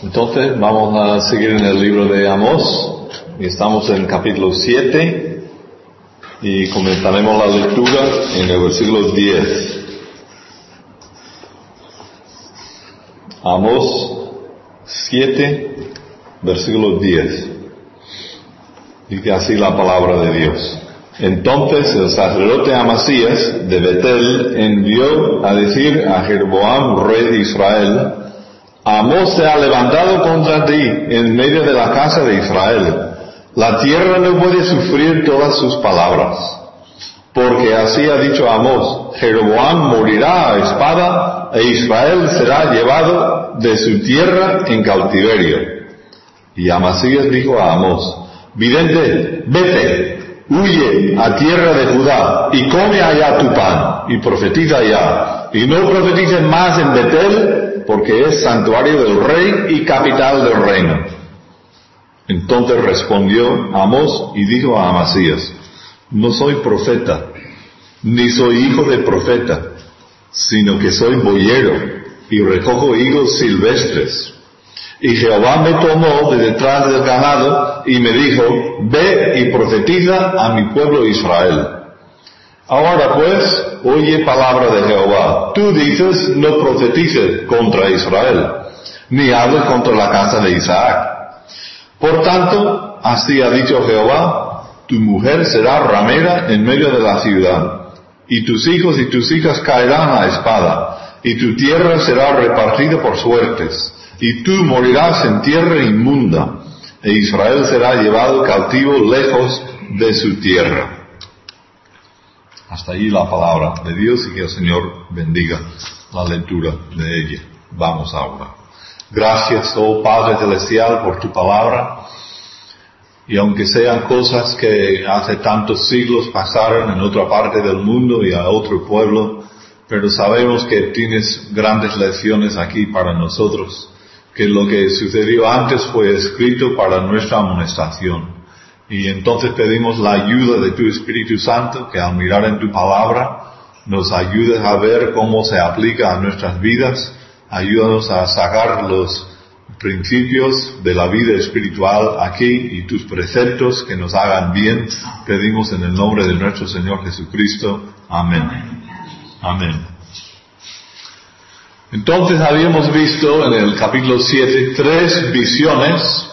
Entonces vamos a seguir en el libro de Amós y estamos en el capítulo 7 y comenzaremos la lectura en el versículo 10. Amós 7, versículo 10. Dice así la palabra de Dios. Entonces el sacerdote Amasías de Betel envió a decir a Jeroboam, rey de Israel: Amós se ha levantado contra ti en medio de la casa de Israel. La tierra no puede sufrir todas sus palabras. Porque así ha dicho Amós: Jeroboam morirá a espada, e Israel será llevado de su tierra en cautiverio. Y Amasías dijo a Amós: Vidente, vete, huye a tierra de Judá, y come allá tu pan, y profetiza allá, y no profetices más en Betel, porque es santuario del rey y capital del reino. Entonces respondió Amós y dijo a Amasías: No soy profeta, ni soy hijo de profeta, sino que soy boyero, y recojo higos silvestres. Y Jehová me tomó de detrás del ganado, y me dijo: Ve y profetiza a mi pueblo Israel. Ahora pues, oye palabra de Jehová. Tú dices: no profetices contra Israel, ni hables contra la casa de Isaac. Por tanto, así ha dicho Jehová: tu mujer será ramera en medio de la ciudad, y tus hijos y tus hijas caerán a espada, y tu tierra será repartida por suertes, y tú morirás en tierra inmunda, e Israel será llevado cautivo lejos de su tierra. Hasta ahí la palabra de Dios, y que el Señor bendiga la lectura de ella. Vamos ahora. Gracias, oh Padre Celestial, por tu palabra. Y aunque sean cosas que hace tantos siglos pasaron en otra parte del mundo y a otro pueblo, pero sabemos que tienes grandes lecciones aquí para nosotros, que lo que sucedió antes fue escrito para nuestra amonestación. Y entonces pedimos la ayuda de tu Espíritu Santo, que al mirar en tu palabra nos ayudes a ver cómo se aplica a nuestras vidas. Ayúdanos a sacar los principios de la vida espiritual aquí y tus preceptos que nos hagan bien. Pedimos en el nombre de nuestro Señor Jesucristo. Amén. Amén. Entonces habíamos visto en el capítulo 7 3 visiones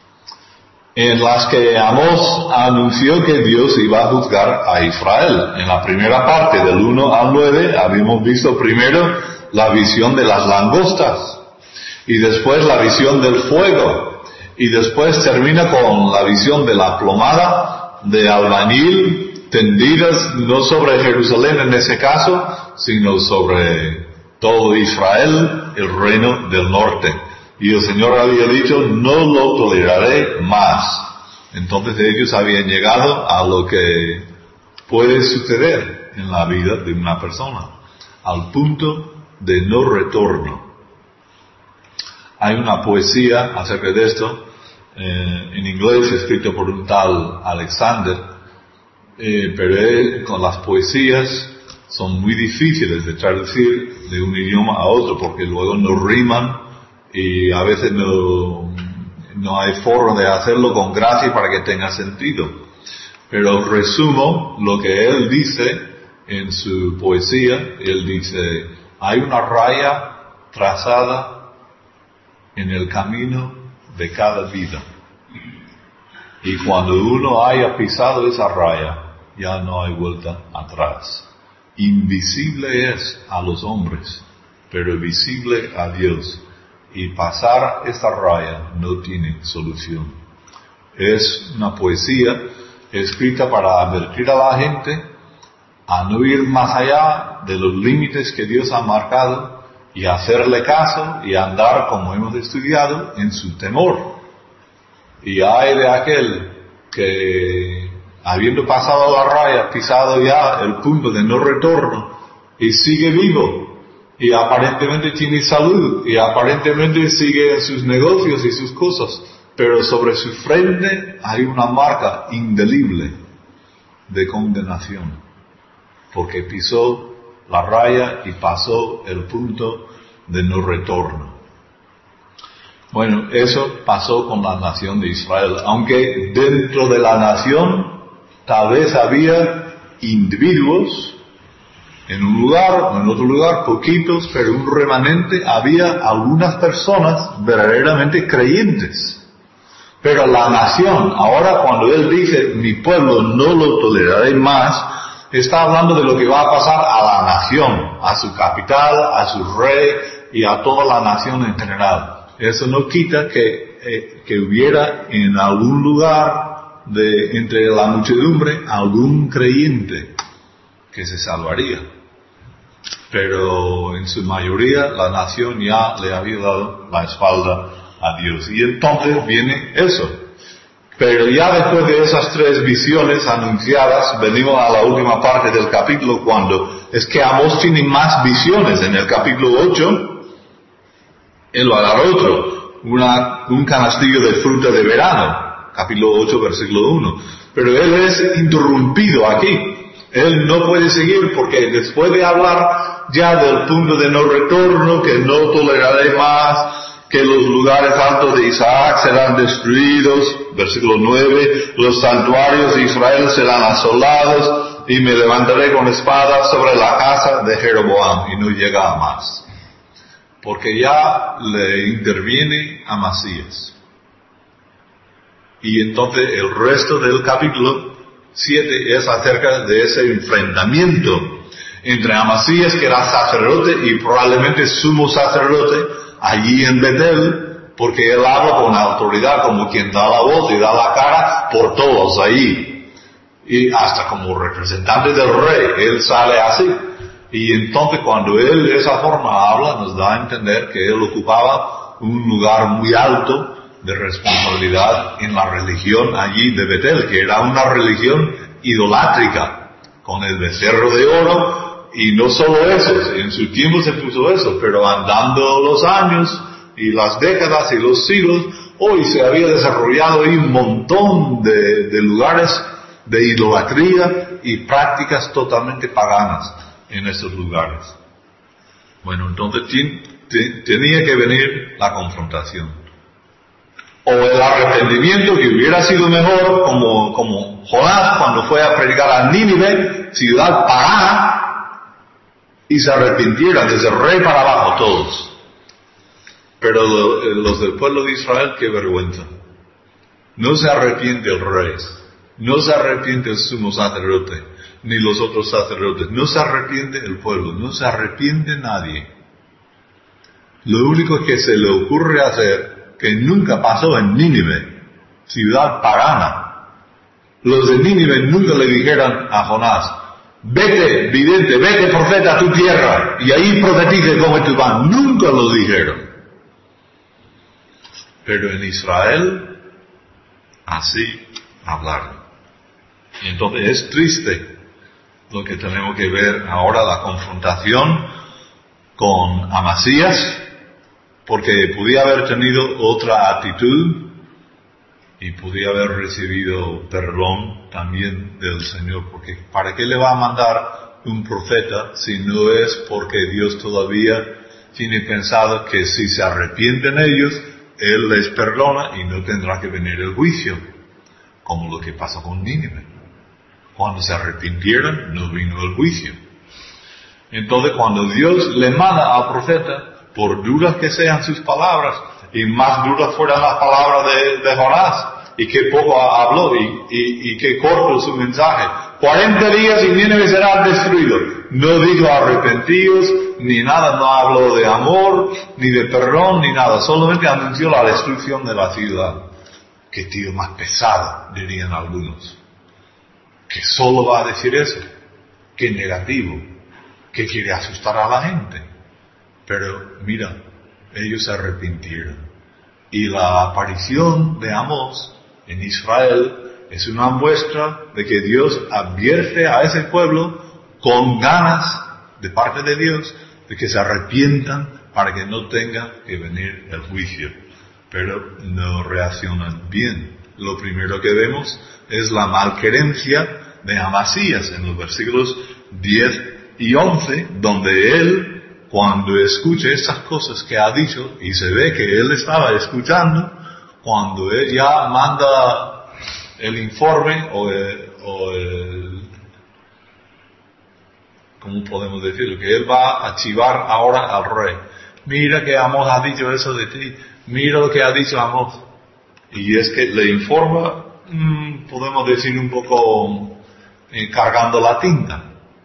en las que Amós anunció que Dios iba a juzgar a Israel. En la primera parte, del 1 al 9, habíamos visto primero la visión de las langostas, y después la visión del fuego, y después termina con la visión de la plomada de albañil, tendidas no sobre Jerusalén en ese caso, sino sobre todo Israel, el reino del norte. Y el Señor había dicho: no lo toleraré más. Entonces ellos habían llegado a lo que puede suceder en la vida de una persona, al punto de no retorno. Hay una poesía acerca de esto, en inglés, escrito por un tal Alexander, pero con las poesías son muy difíciles de traducir de un idioma a otro, porque luego no riman, y a veces no hay forma de hacerlo con gracia para que tenga sentido. Pero resumo lo que él dice en su poesía. Él dice: hay una raya trazada en el camino de cada vida, y cuando uno haya pisado esa raya, ya no hay vuelta atrás. Invisible es a los hombres, pero visible a Dios. Y pasar esta raya no tiene solución. Es una poesía escrita para advertir a la gente a no ir más allá de los límites que Dios ha marcado, y hacerle caso y andar, como hemos estudiado, en su temor. Y hay de aquel que, habiendo pasado la raya, pisado ya el punto de no retorno, y sigue vivo, y aparentemente tiene salud, y aparentemente sigue en sus negocios y sus cosas, pero sobre su frente hay una marca indeleble de condenación, porque pisó la raya y pasó el punto de no retorno. Bueno, eso pasó con la nación de Israel, aunque dentro de la nación tal vez había individuos en un lugar o en otro lugar, poquitos, pero un remanente, había algunas personas verdaderamente creyentes. Pero la nación, ahora cuando él dice, mi pueblo no lo toleraré más, está hablando de lo que va a pasar a la nación, a su capital, a su rey y a toda la nación en general. Eso no quita que hubiera en algún lugar entre la muchedumbre algún creyente que se salvaría. Pero en su mayoría la nación ya le había dado la espalda a Dios. Y entonces viene eso. Pero ya después de esas 3 visiones anunciadas, venimos a la última parte del capítulo, cuando es que Amós tiene más visiones. En el capítulo 8, él va a dar otro, un canastillo de fruta de verano, capítulo 8, versículo 1. Pero él es interrumpido aquí. Él no puede seguir porque después de hablar ya del punto de no retorno, que no toleraré más, que los lugares altos de Isaac serán destruidos, versículo 9, los santuarios de Israel serán asolados y me levantaré con espada sobre la casa de Jeroboam, y no llega a más. Porque ya le interviene Amasías. Y entonces el resto del capítulo 7 es acerca de ese enfrentamiento entre Amasías, que era sacerdote y probablemente sumo sacerdote allí en Betel, porque él habla con autoridad como quien da la voz y da la cara por todos ahí. Y hasta como representante del rey, él sale así. Y entonces cuando él de esa forma habla, nos da a entender que él ocupaba un lugar muy alto de responsabilidad en la religión allí de Betel, que era una religión idolátrica, con el becerro de oro. Y no solo eso, en su tiempo se puso eso, pero andando los años y las décadas y los siglos, hoy se había desarrollado ahí un montón de lugares de idolatría y prácticas totalmente paganas en esos lugares. Bueno, entonces tenía que venir la confrontación. O el arrepentimiento, que hubiera sido mejor, como Jonás cuando fue a predicar a Nínive, ciudad pagana, y se arrepintieran desde el rey para abajo todos. Pero los del pueblo de Israel, qué vergüenza. No se arrepiente el rey, no se arrepiente el sumo sacerdote, ni los otros sacerdotes, no se arrepiente el pueblo, no se arrepiente nadie. Lo único que se le ocurre hacer, que nunca pasó en Nínive, ciudad pagana. Los de Nínive nunca le dijeron a Jonás, vete, vidente, vete, profeta, a tu tierra, y ahí profetice como tu pan. Nunca lo dijeron. Pero en Israel, así hablaron. Y entonces es triste lo que tenemos que ver ahora, la confrontación con Amasías, porque podía haber tenido otra actitud y podía haber recibido perdón también del Señor, porque ¿para qué le va a mandar un profeta si no es porque Dios todavía tiene pensado que si se arrepienten ellos, Él les perdona y no tendrá que venir el juicio, como lo que pasó con Nínive? Cuando se arrepintieron, no vino el juicio. Entonces, cuando Dios le manda al profeta, por duras que sean sus palabras, y más duras fueran las palabras de Jonás, y que poco habló, y que corto su mensaje, 40 días y Nínive será destruido. No dijo arrepentidos, ni nada, no habló de amor, ni de perdón, ni nada, solamente anunció la destrucción de la ciudad. Qué tío más pesado, dirían algunos, que solo va a decir eso, qué negativo, que quiere asustar a la gente. Pero mira, ellos se arrepintieron. Y la aparición de Amós en Israel es una muestra de que Dios advierte a ese pueblo con ganas de parte de Dios de que se arrepientan para que no tenga que venir el juicio. Pero no reaccionan bien. Lo primero que vemos es la malquerencia de Amasías en los versículos 10 y 11, donde él cuando escuche estas cosas que ha dicho, y se ve que él estaba escuchando, cuando él ya manda el informe o el ¿cómo podemos decirlo? Que él va a archivar ahora al rey. Mira que Amós ha dicho eso de ti, mira lo que ha dicho Amós. Y es que le informa, podemos decir un poco cargando la tinta.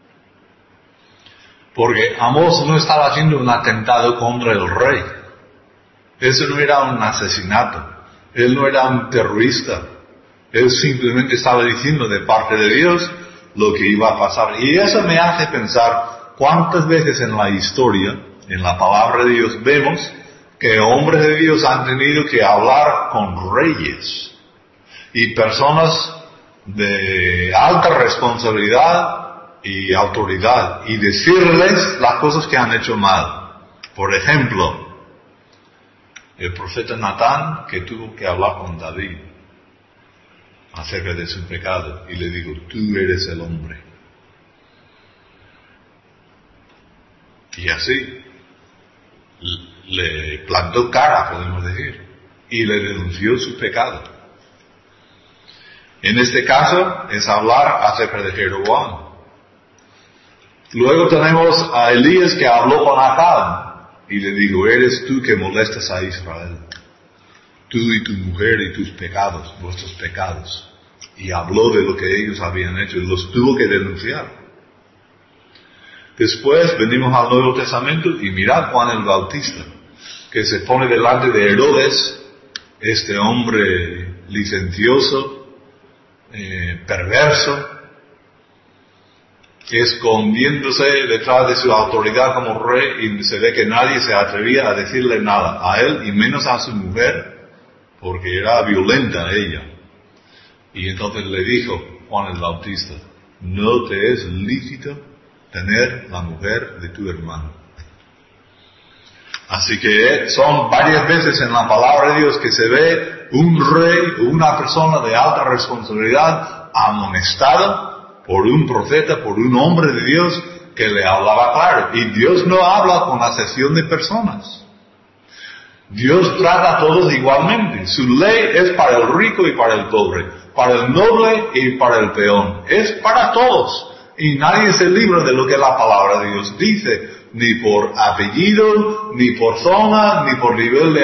Porque Amós no estaba haciendo un atentado contra el rey. Eso no era un asesinato. Él no era un terrorista. Él simplemente estaba diciendo de parte de Dios lo que iba a pasar. Y eso me hace pensar cuántas veces en la historia, en la palabra de Dios, vemos que hombres de Dios han tenido que hablar con reyes y personas de alta responsabilidad y autoridad y decirles las cosas que han hecho mal. Por ejemplo, el profeta Natán, que tuvo que hablar con David acerca de su pecado, y le dijo, tú eres el hombre. Y así le plantó cara, podemos decir, y le denunció su pecado. En este caso es hablar acerca de Jeroboam. Luego tenemos a Elías que habló con Acab y le dijo, eres tú que molestas a Israel, tú y tu mujer y tus pecados, vuestros pecados. Y habló de lo que ellos habían hecho y los tuvo que denunciar. Después venimos al Nuevo Testamento y mirad Juan el Bautista, que se pone delante de Herodes, este hombre licencioso, perverso, escondiéndose detrás de su autoridad como rey, y se ve que nadie se atrevía a decirle nada a él y menos a su mujer, porque era violenta ella. Y entonces le dijo Juan el Bautista, no te es lícito tener la mujer de tu hermano. Así que son varias veces en la palabra de Dios que se ve un rey, una persona de alta responsabilidad amonestado por un profeta, por un hombre de Dios que le hablaba claro. Y Dios no habla con acepción de personas. Dios trata a todos igualmente. Su ley es para el rico y para el pobre, para el noble y para el peón. Es para todos. Y nadie se libra de lo que la palabra de Dios dice, ni por apellido, ni por zona, ni por nivel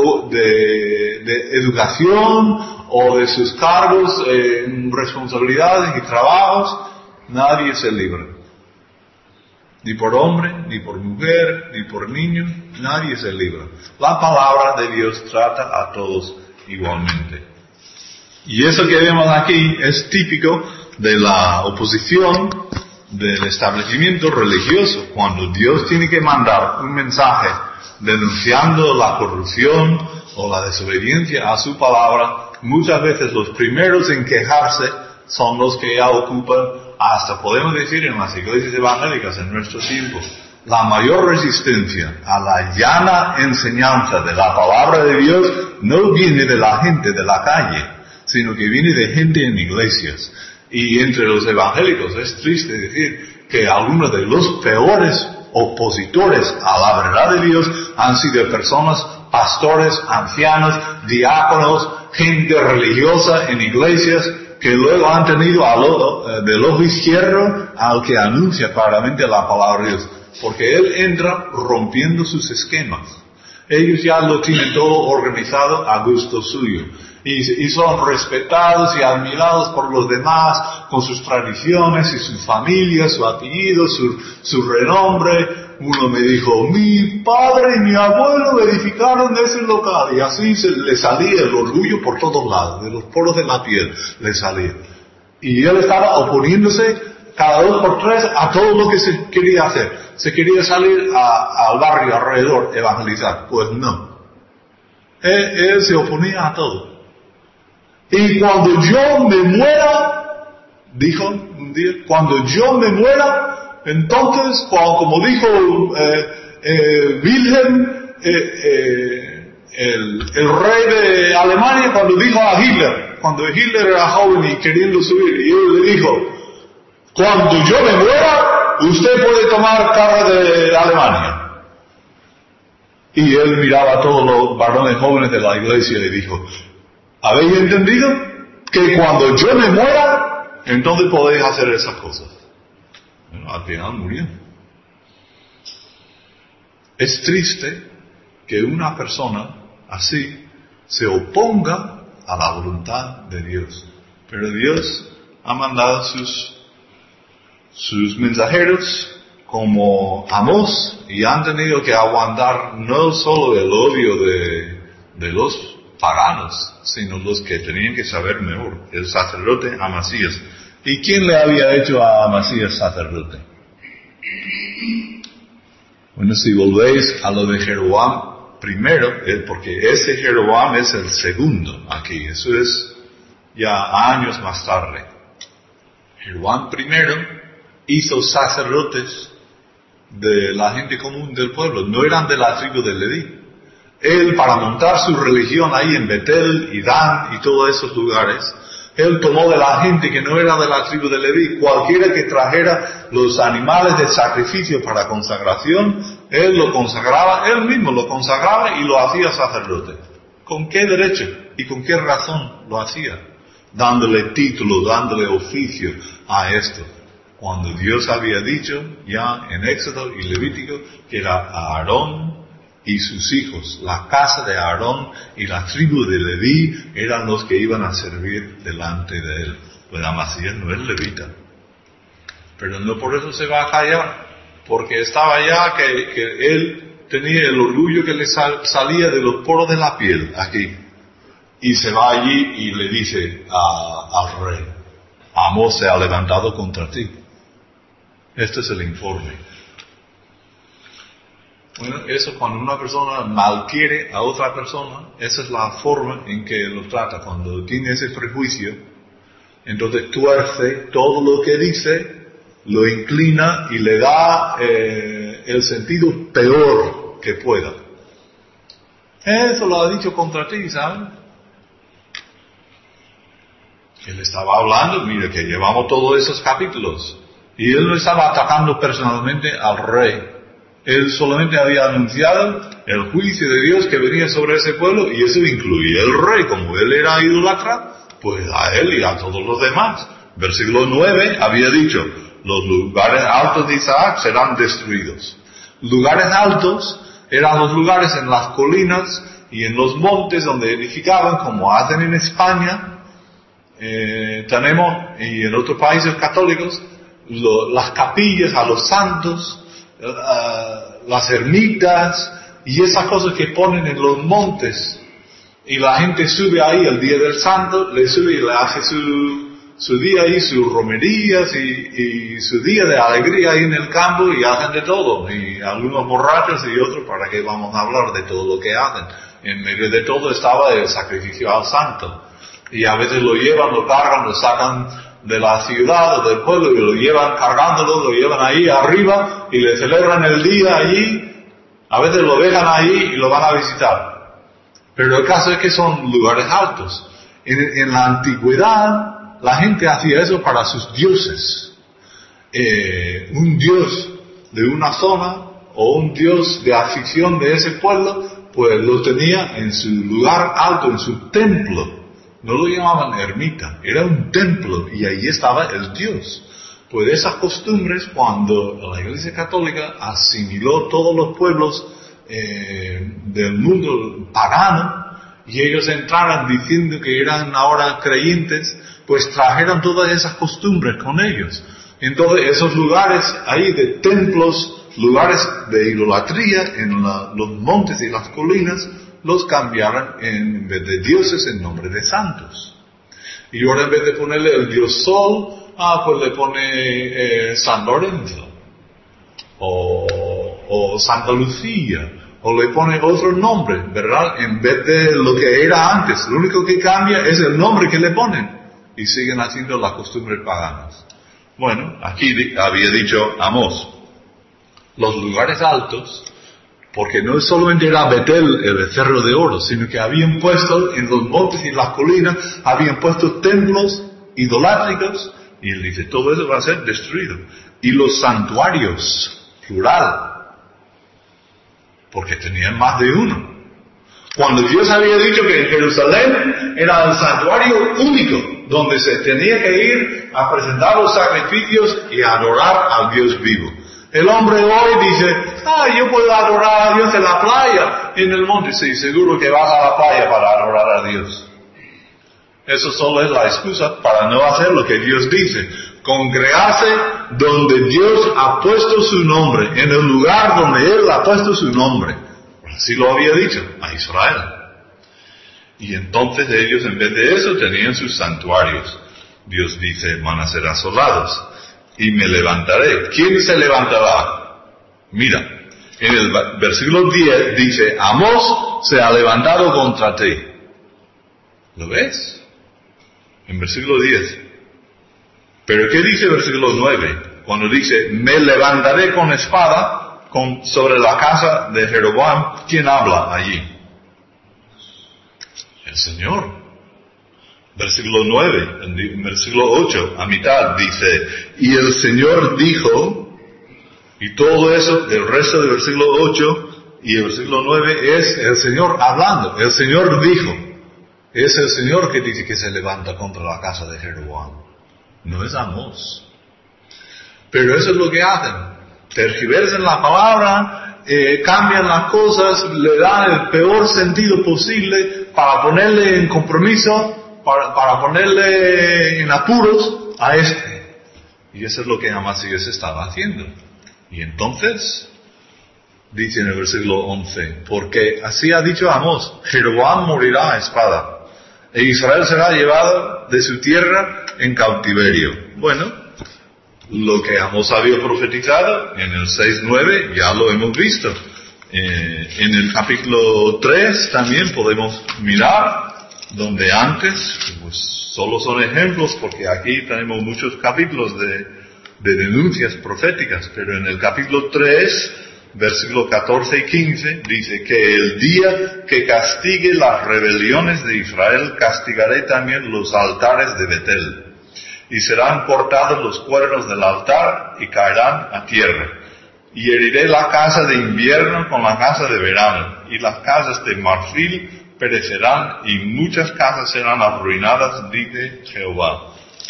de educación o de sus cargos, responsabilidades y trabajos. Nadie se libra. Ni por hombre, ni por mujer, ni por niño, nadie se libra. La palabra de Dios trata a todos igualmente. Y eso que vemos aquí es típico de la oposición del establecimiento religioso. Cuando Dios tiene que mandar un mensaje denunciando la corrupción o la desobediencia a su palabra, muchas veces los primeros en quejarse son los que ya ocupan, hasta podemos decir en las iglesias evangélicas en nuestro tiempo, la mayor resistencia a la llana enseñanza de la palabra de Dios no viene de la gente de la calle, sino que viene de gente en iglesias. Y entre los evangélicos es triste decir que algunos de los peores opositores a la verdad de Dios han sido personas, pastores, ancianos, diáconos, gente religiosa en iglesias, que luego han tenido del ojo izquierdo al que anuncia claramente la palabra de Dios, porque él entra rompiendo sus esquemas. Ellos ya lo tienen todo organizado a gusto suyo. Y son respetados y admirados por los demás, con sus tradiciones y su familia, su apellido, su renombre. Uno me dijo, mi padre y mi abuelo edificaron ese local, y así le salía el orgullo por todos lados, de los poros de la piel le salía. Y él estaba oponiéndose cada 2 por 3 a todo lo que se quería hacer. Se quería salir al barrio alrededor, evangelizar. Pues no. Él se oponía a todo. Y cuando yo me muera, dijo un día, cuando yo me muera, entonces, como dijo Wilhelm, el rey de Alemania, cuando dijo a Hitler, cuando Hitler era joven y queriendo subir, y él le dijo, cuando yo me muera, usted puede tomar carga de Alemania. Y él miraba a todos los varones jóvenes de la iglesia y dijo, ¿habéis entendido? Que cuando yo me muera, entonces podéis hacer esas cosas. Bueno, al final murió. Es triste que una persona así se oponga a la voluntad de Dios. Pero Dios ha mandado sus mensajeros como Amós y han tenido que aguantar no solo el odio de los paganos, sino los que tenían que saber mejor, el sacerdote Amasías. ¿Y quién le había hecho a Amasías sacerdote? Bueno, si volvéis a lo de Jeroboam primero, porque ese Jeroboam es el segundo aquí, eso es ya años más tarde. Jeroboam primero hizo sacerdotes de la gente común del pueblo, no eran de la tribu de Leví. Él, para montar su religión ahí en Betel y Dan y todos esos lugares, él tomó de la gente que no era de la tribu de Leví, cualquiera que trajera los animales de sacrificio para consagración, él lo consagraba, él mismo lo consagraba y lo hacía sacerdote. ¿Con qué derecho y con qué razón lo hacía? Dándole título, dándole oficio a esto. Cuando Dios había dicho ya en Éxodo y Levítico que era Aarón y sus hijos, la casa de Aarón y la tribu de Leví eran los que iban a servir delante de él. Pues Amasías no es levita. Pero no por eso se va a callar, porque estaba ya que él tenía el orgullo que le salía de los poros de la piel aquí. Y se va allí y le dice al rey, Amós se ha levantado contra ti. Este es el informe. Bueno, eso cuando una persona malquiere a otra persona, esa es la forma en que lo trata. Cuando tiene ese prejuicio, entonces tuerce todo lo que dice, lo inclina y le da el sentido peor que pueda. Eso lo ha dicho contra ti, ¿sabes? Él estaba hablando, mira que llevamos todos esos capítulos, y él no estaba atacando personalmente al rey. Él solamente había anunciado el juicio de Dios que venía sobre ese pueblo, y eso incluía el rey. Como él era idólatra, pues a él y a todos los demás. Versículo 9 había dicho, los lugares altos de Isaac serán destruidos. Lugares altos eran los lugares en las colinas y en los montes donde edificaban, como hacen en España, tenemos, y en otros países católicos, las capillas a los santos, las ermitas y esas cosas que ponen en los montes, y la gente sube ahí el día del santo, le sube y le hace su día ahí, sus romerías y su día de alegría ahí en el campo, y hacen de todo, y algunos borrachos y otros, para que vamos a hablar de todo lo que hacen. En medio de todo estaba el sacrificio al santo, y a veces lo llevan, lo cargan, lo sacan de la ciudad o del pueblo y lo llevan cargándolo, lo llevan ahí arriba y le celebran el día allí. A veces lo dejan ahí y lo van a visitar. Pero el caso es que son lugares altos. En la antigüedad la gente hacía eso para sus dioses. Un dios de una zona o un dios de afición de ese pueblo, pues lo tenía en su lugar alto, en su templo. No lo llamaban ermita, era un templo y ahí estaba el Dios. Pues esas costumbres, cuando la Iglesia Católica asimiló todos los pueblos del mundo pagano, y ellos entraran diciendo que eran ahora creyentes, pues trajeron todas esas costumbres con ellos. Entonces esos lugares ahí de templos, lugares de idolatría en los montes y las colinas, los cambiaron en vez de dioses en nombre de santos. Y ahora en vez de ponerle el dios Sol, pues le pone San Lorenzo o Santa Lucía, o le pone otro nombre, ¿verdad? En vez de lo que era antes. Lo único que cambia es el nombre que le ponen, y siguen haciendo las costumbres paganas. Bueno, aquí había dicho Amós, los lugares altos, porque no solamente era Betel, el becerro de oro, sino que habían puesto en los montes y las colinas, habían puesto templos idolátricos, y él dice, todo eso va a ser destruido. Y los santuarios, plural, porque tenían más de uno. Cuando Dios había dicho que en Jerusalén era el santuario único, donde se tenía que ir a presentar los sacrificios y a adorar al Dios vivo. El hombre hoy dice, yo puedo adorar a Dios en la playa, en el monte. Sí, seguro que vas a la playa para adorar a Dios. Eso solo es la excusa para no hacer lo que Dios dice. Congregarse donde Dios ha puesto su nombre, en el lugar donde Él ha puesto su nombre. Así lo había dicho a Israel. Y entonces ellos, en vez de eso, tenían sus santuarios. Dios dice, van a ser asolados. Y me levantaré. ¿Quién se levantará? Mira, en el versículo 10 dice, Amós se ha levantado contra ti. ¿Lo ves? En versículo 10. Pero ¿qué dice el versículo 9? Cuando dice, me levantaré con espada sobre la casa de Jeroboam, ¿quién habla allí? El Señor. Versículo 9, versículo 8, a mitad dice, y el Señor dijo, y todo eso, el resto del versículo 8 y el versículo 9 es el Señor hablando. El Señor dijo, es el Señor que dice que se levanta contra la casa de Jeroboam. No es Amós. Pero eso es lo que hacen. Tergiversan la palabra, cambian las cosas, le dan el peor sentido posible para ponerle en compromiso, para ponerle en apuros a este. Y eso es lo que Amasías estaba haciendo. Y entonces, dice en el versículo 11, porque así ha dicho Amós, Jeroboam morirá a espada, e Israel será llevado de su tierra en cautiverio. Bueno, lo que Amós había profetizado en el 6:9 ya lo hemos visto. En el capítulo 3 también podemos mirar, donde antes, pues solo son ejemplos, porque aquí tenemos muchos capítulos de denuncias proféticas, pero en el capítulo 3, versículos 14 y 15, dice que el día que castigue las rebeliones de Israel, castigaré también los altares de Betel. Y serán cortados los cuernos del altar y caerán a tierra. Y heriré la casa de invierno con la casa de verano, y las casas de marfil perecerán, y muchas casas serán arruinadas, dice Jehová.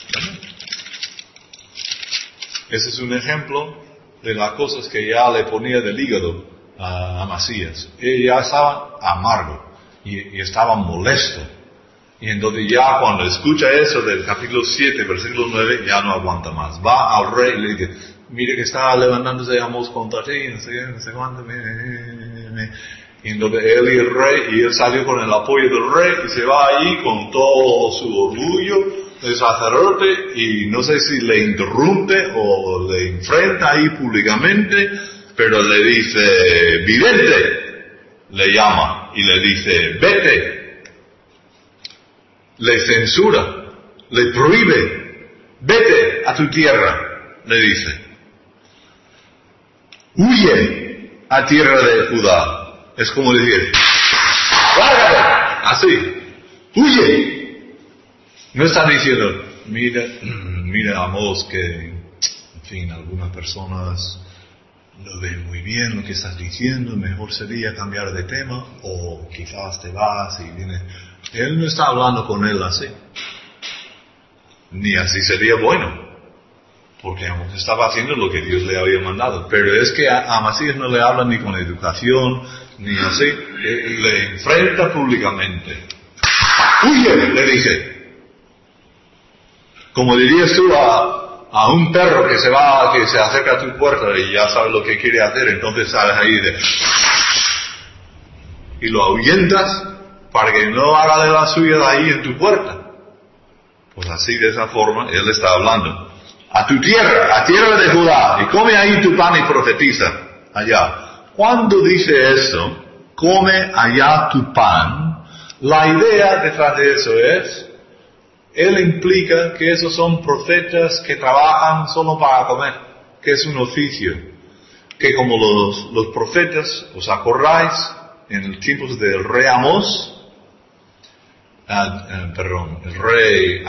Ese es un ejemplo de las cosas que ya le ponía del hígado a Amasías. Él ya estaba amargo y estaba molesto. Y entonces ya cuando escucha eso del capítulo 7, versículo 9, ya no aguanta más. Va al rey y le dice, mire que está levantándose Amós contra ti, no sé cuánto. Y entonces él y el rey, y él salió con el apoyo del rey y se va ahí con todo su orgullo de sacerdote, y no sé si le interrumpe o le enfrenta ahí públicamente, pero le dice, vidente, le llama y le dice, vete. Le censura, le prohíbe, vete a tu tierra, le dice. Huye a tierra de Judá. Es como decir, lárgate, así, huye. No está diciendo, mira Amós, que, en fin, algunas personas no ven muy bien lo que estás diciendo, mejor sería cambiar de tema, o quizás te vas y vienes. Él no está hablando con él así. Ni así sería bueno. Porque Amós estaba haciendo lo que Dios le había mandado. Pero es que a Amasías no le habla ni con educación, ni así. Le enfrenta públicamente. ¡Huye!, le dice. Como dirías tú a un perro que se acerca a tu puerta y ya sabe lo que quiere hacer, entonces sales ahí y lo ahuyentas para que no haga de la suya de ahí en tu puerta. Pues así, de esa forma, él está hablando. A tu tierra, a tierra de Judá, y come ahí tu pan y profetiza allá. Cuando dice eso, come allá tu pan, la idea detrás de eso es, él implica que esos son profetas que trabajan solo para comer, que es un oficio. Que como los profetas, ¿os acordáis? En el tiempo del rey Amós, el rey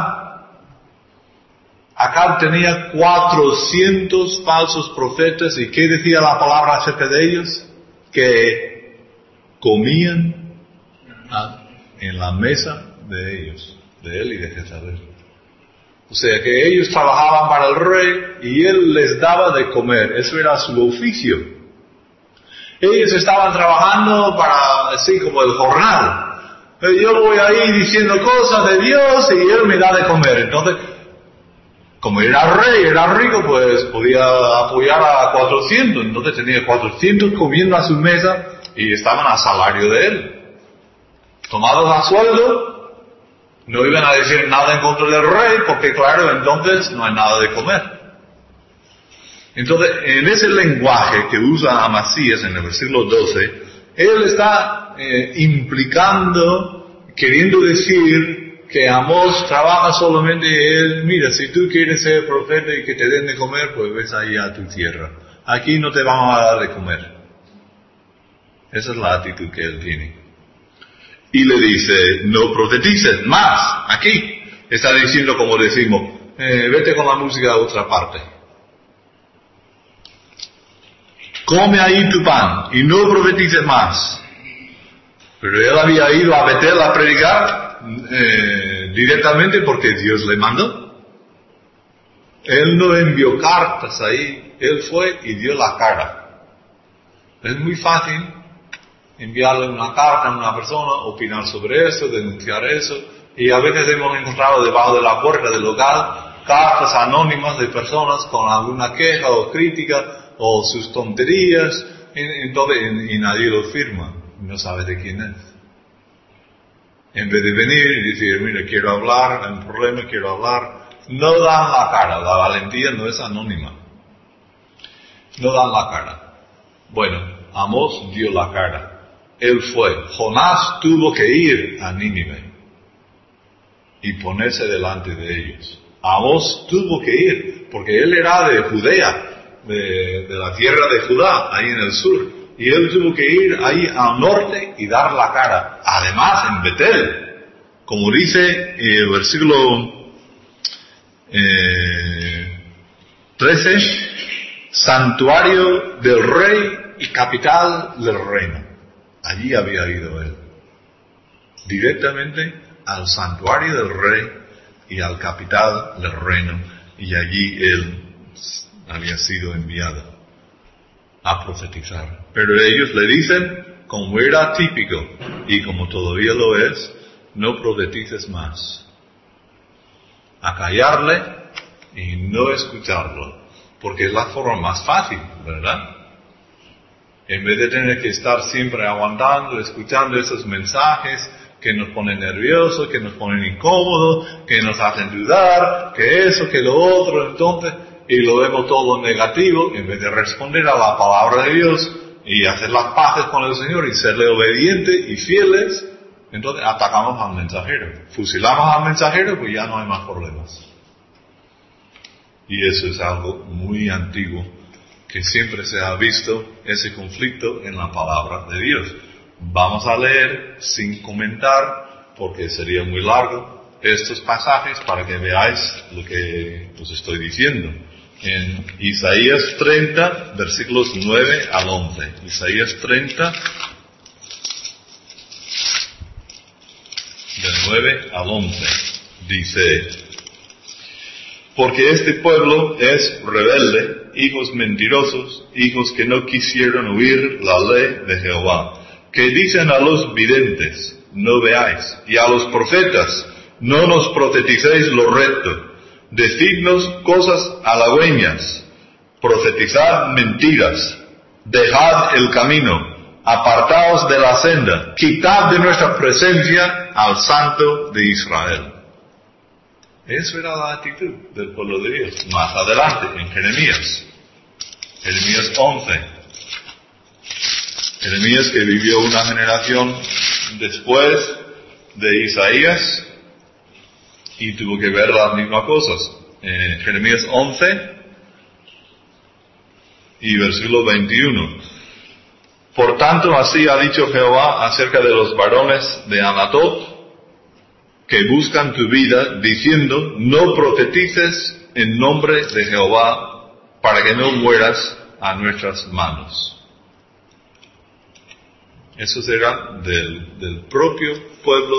Acab tenía 400 falsos profetas, y ¿qué decía la palabra acerca de ellos? que comían en la mesa de ellos, de él y de Jezabel. O sea que ellos trabajaban para el rey y él les daba de comer. Eso era su oficio. Ellos estaban trabajando para, así como el jornal. Pero yo voy ahí diciendo cosas de Dios y él me da de comer. Entonces, como era rey, era rico, pues podía apoyar a 400. Entonces tenía 400 comiendo a su mesa y estaban a salario de él. Tomados a sueldo. No iban a decir nada en contra del rey, porque claro, entonces no hay nada de comer. Entonces, en ese lenguaje que usa Amasías en el versículo 12, él está implicando, queriendo decir que Amós trabaja solamente él. Mira, si tú quieres ser profeta y que te den de comer, pues ves ahí a tu tierra. Aquí no te vamos a dar de comer. Esa es la actitud que él tiene. Y le dice, no profetices más, aquí. Está diciendo, como decimos, vete con la música a otra parte. Come ahí tu pan y no profetices más. Pero él había ido a Betel a predicar directamente porque Dios le mandó. Él no envió cartas ahí, él fue y dio la cara. Es muy fácil enviarle una carta a una persona, opinar sobre eso, denunciar eso, y a veces hemos encontrado debajo de la puerta del local cartas anónimas de personas con alguna queja o crítica o sus tonterías, y nadie lo firma, no sabe de quién es. En vez de venir y decir, mira, quiero hablar, hay un problema, quiero hablar, no dan la cara. La valentía no es anónima, no dan la cara. Bueno, Amós dio la cara. Él fue. Jonás tuvo que ir a Nínive y ponerse delante de ellos. Amós tuvo que ir, porque él era de Judea, de la tierra de Judá, ahí en el sur. Y él tuvo que ir ahí al norte y dar la cara. Además, en Betel, como dice el versículo 13, santuario del rey y capital del reino. Allí había ido él, directamente al santuario del rey y al capital del reino, y allí él había sido enviado a profetizar. Pero ellos le dicen, como era típico y como todavía lo es, no profetices más. A callarle y no escucharlo, porque es la forma más fácil, ¿verdad? En vez de tener que estar siempre aguantando, escuchando esos mensajes que nos ponen nerviosos, que nos ponen incómodos, que nos hacen dudar, que eso, que lo otro, entonces, y lo vemos todo negativo, en vez de responder a la palabra de Dios y hacer las paces con el Señor y serle obedientes y fieles, entonces atacamos al mensajero. Fusilamos al mensajero, pues ya no hay más problemas. Y eso es algo muy antiguo, que siempre se ha visto ese conflicto en la palabra de Dios. Vamos a leer sin comentar, porque sería muy largo, estos pasajes para que veáis lo que os estoy diciendo. En Isaías 30, versículos 9 al 11. Isaías 30, del 9 al 11, dice: porque este pueblo es rebelde, hijos mentirosos, hijos que no quisieron oír la ley de Jehová, que dicen a los videntes, no veáis, y a los profetas, no nos profeticéis lo recto, decidnos cosas halagüeñas, profetizad mentiras, dejad el camino, apartaos de la senda, quitad de nuestra presencia al Santo de Israel. Eso era la actitud del pueblo de Dios. Más adelante, en Jeremías 11. Jeremías, que vivió una generación después de Isaías y tuvo que ver las mismas cosas. Jeremías 11 y versículo 21. Por tanto, así ha dicho Jehová acerca de los varones de Anatot, que buscan tu vida, diciendo, no profetices en nombre de Jehová, para que no mueras a nuestras manos. Esos eran del propio pueblo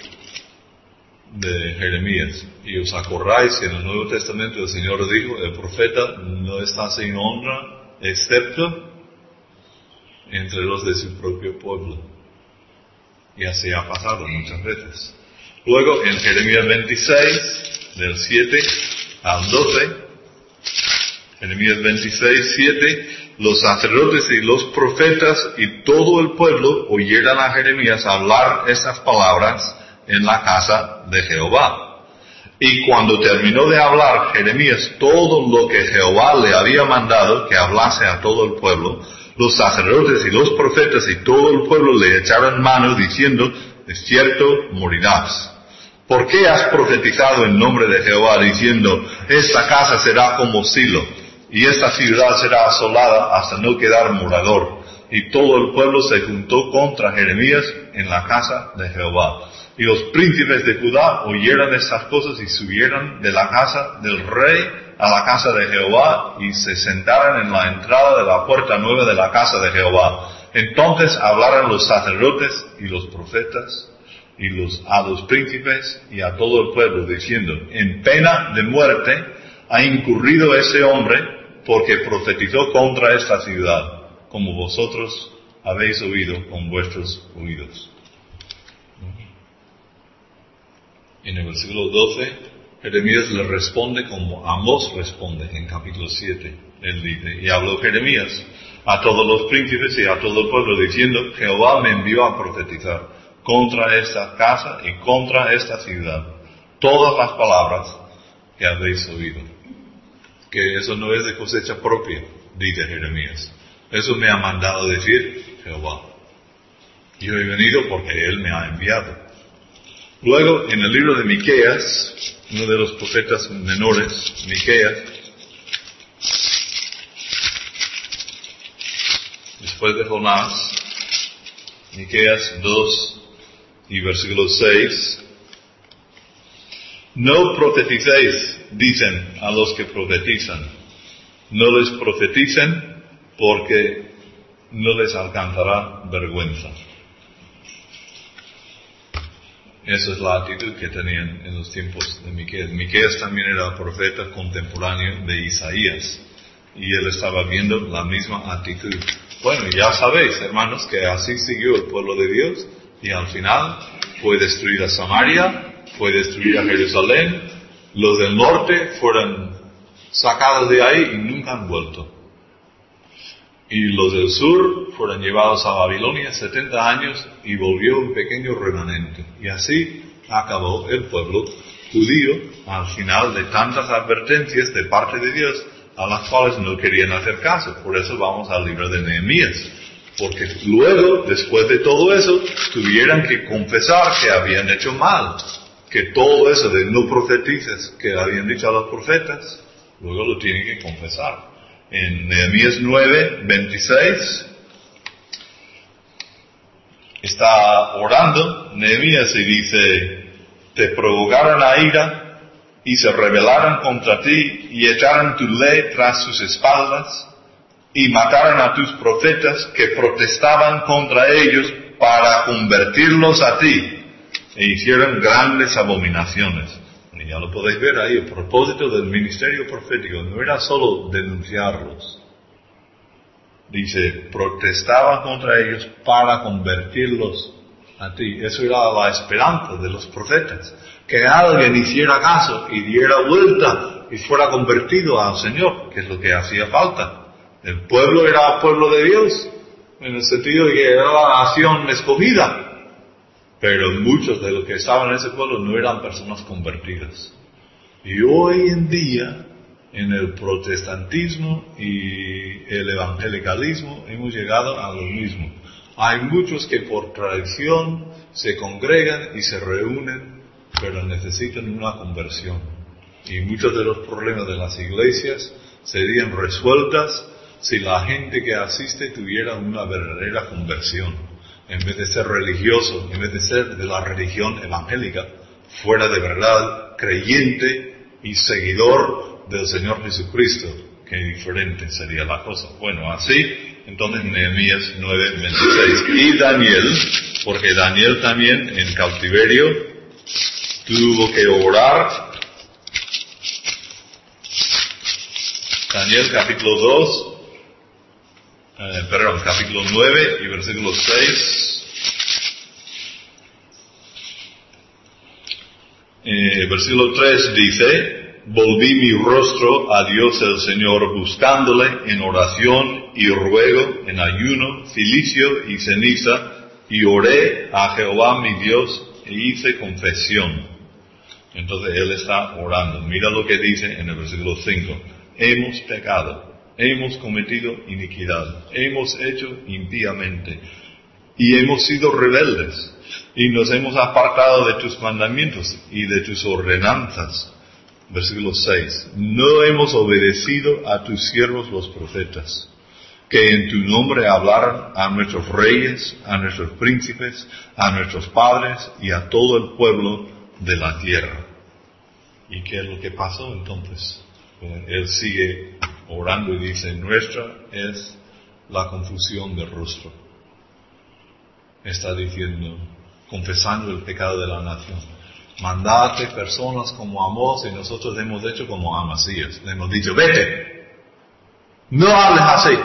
de Jeremías. Y os acordáis que en el Nuevo Testamento el Señor dijo, el profeta no está sin honra, excepto entre los de su propio pueblo. Y así ha pasado muchas veces. Luego, en Jeremías 26, del 7 al 12, Jeremías 26, 7, los sacerdotes y los profetas y todo el pueblo oyeran a Jeremías hablar estas palabras en la casa de Jehová. Y cuando terminó de hablar Jeremías todo lo que Jehová le había mandado que hablase a todo el pueblo, los sacerdotes y los profetas y todo el pueblo le echaron mano diciendo, de cierto morirás. ¿Por qué has profetizado en nombre de Jehová diciendo, esta casa será como Silo, y esta ciudad será asolada hasta no quedar morador? Y todo el pueblo se juntó contra Jeremías en la casa de Jehová. Y los príncipes de Judá oyeron estas cosas y subieron de la casa del rey a la casa de Jehová y se sentaron en la entrada de la puerta nueva de la casa de Jehová. Entonces hablaron los sacerdotes y los profetas y a los príncipes y a todo el pueblo diciendo, en pena de muerte ha incurrido ese hombre porque profetizó contra esta ciudad, como vosotros habéis oído con vuestros oídos. En el versículo 12, Jeremías le responde como Amós responde en capítulo 7. Él dice, y habló Jeremías a todos los príncipes y a todo el pueblo diciendo, Jehová me envió a profetizar contra esta casa y contra esta ciudad todas las palabras que habéis oído. Que eso no es de cosecha propia, dice Jeremías. Eso me ha mandado decir Jehová. Yo he venido porque Él me ha enviado. Luego, en el libro de Miqueas, uno de los profetas menores, Miqueas, después de Jonás, Miqueas 2 y versículo 6, no profeticéis, dicen a los que profetizan, no les profeticen porque no les alcanzará vergüenza. Esa es la actitud que tenían en los tiempos de Miqueas. Miqueas también era profeta contemporáneo de Isaías y él estaba viendo la misma actitud. Bueno, ya sabéis, hermanos, que así siguió el pueblo de Dios y al final fue destruir a Samaria, fue destruir a Jerusalén, los del norte fueron sacados de ahí y nunca han vuelto. Y los del sur fueron llevados a Babilonia 70 años y volvió un pequeño remanente. Y así acabó el pueblo judío al final de tantas advertencias de parte de Dios a las cuales no querían hacer caso. Por eso vamos al libro de Nehemías. Porque luego, después de todo eso, tuvieron que confesar que habían hecho mal. Que todo eso de no profetices que habían dicho a los profetas, luego lo tienen que confesar. En Nehemías 9, 26, está orando Nehemías y dice, te provocaron a ira y se rebelaron contra ti y echaron tu ley tras sus espaldas y mataron a tus profetas que protestaban contra ellos para convertirlos a ti e hicieron grandes abominaciones. Y ya lo podéis ver ahí, el propósito del ministerio profético no era solo denunciarlos. Dice, protestaban contra ellos para convertirlos a ti. Eso era la esperanza de los profetas. Que alguien hiciera caso y diera vuelta y fuera convertido al Señor, que es lo que hacía falta. El pueblo era pueblo de Dios, en el sentido de que era la nación escogida. Pero muchos de los que estaban en ese pueblo no eran personas convertidas. Y hoy en día, en el protestantismo y el evangelicalismo, hemos llegado a lo mismo. Hay muchos que por tradición se congregan y se reúnen, pero necesitan una conversión. Y muchos de los problemas de las iglesias serían resueltas si la gente que asiste tuviera una verdadera conversión. En vez de ser religioso, en vez de ser de la religión evangélica, fuera de verdad creyente y seguidor del Señor Jesucristo, que diferente sería la cosa. Bueno, así entonces Nehemías 9:26. Y Daniel, porque Daniel también en cautiverio tuvo que orar. Daniel capítulo 9 y versículo 6. Versículo 3 dice: volví mi rostro a Dios el Señor, buscándole en oración y ruego, en ayuno, cilicio y ceniza, y oré a Jehová mi Dios e hice confesión. Entonces él está orando. Mira lo que dice en el versículo 5. Hemos pecado, hemos cometido iniquidad, hemos hecho impíamente y hemos sido rebeldes y nos hemos apartado de tus mandamientos y de tus ordenanzas. Versículo 6. No hemos obedecido a tus siervos los profetas, que en tu nombre hablaron a nuestros reyes, a nuestros príncipes, a nuestros padres y a todo el pueblo de la tierra. ¿Y qué es lo que pasó entonces? Él sigue orando y dice: nuestra es la confusión de rostro. Está diciendo, confesando el pecado de la nación. Mandate personas como Amós, y nosotros hemos hecho como Amasías. Le hemos dicho: vete, no hables así.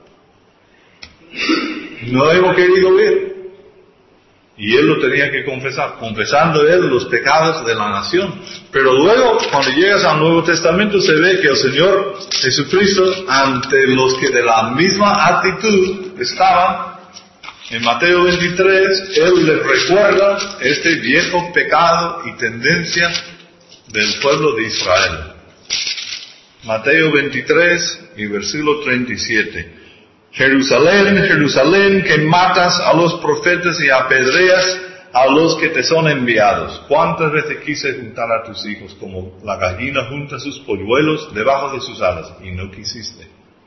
No hemos querido oír. Y él lo tenía que confesar, confesando él los pecados de la nación. Pero luego, cuando llegas al Nuevo Testamento, se ve que el Señor Jesucristo, ante los que de la misma actitud estaban, en Mateo 23, Él les recuerda este viejo pecado y tendencia del pueblo de Israel. Mateo 23 y versículo 37. Jerusalén, Jerusalén, que matas a los profetas y apedreas a los que te son enviados. ¿Cuántas veces quise juntar a tus hijos como la gallina junta sus polluelos debajo de sus alas? Y no quisiste.